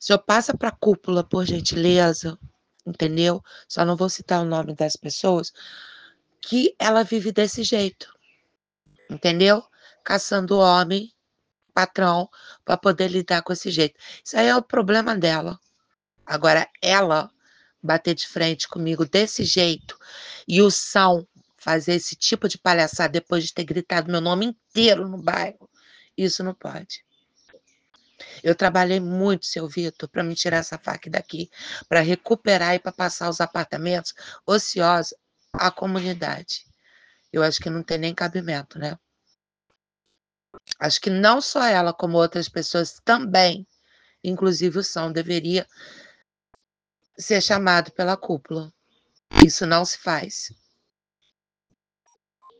senhor passa para a cúpula, por gentileza, entendeu? Só não vou citar o nome das pessoas, que ela vive desse jeito, entendeu? Caçando homem, patrão, para poder lidar com esse jeito. Isso aí é o problema dela. Agora, ela bater de frente comigo desse jeito e o São fazer esse tipo de palhaçada depois de ter gritado meu nome inteiro no bairro, isso não pode. Eu trabalhei muito, seu Vitor, para me tirar essa faca daqui, para recuperar e para passar os apartamentos ociosos à comunidade. Eu acho que não tem nem cabimento, né? Acho que não só ela, como outras pessoas também, inclusive o São, deveria ser chamado pela cúpula. Isso não se faz.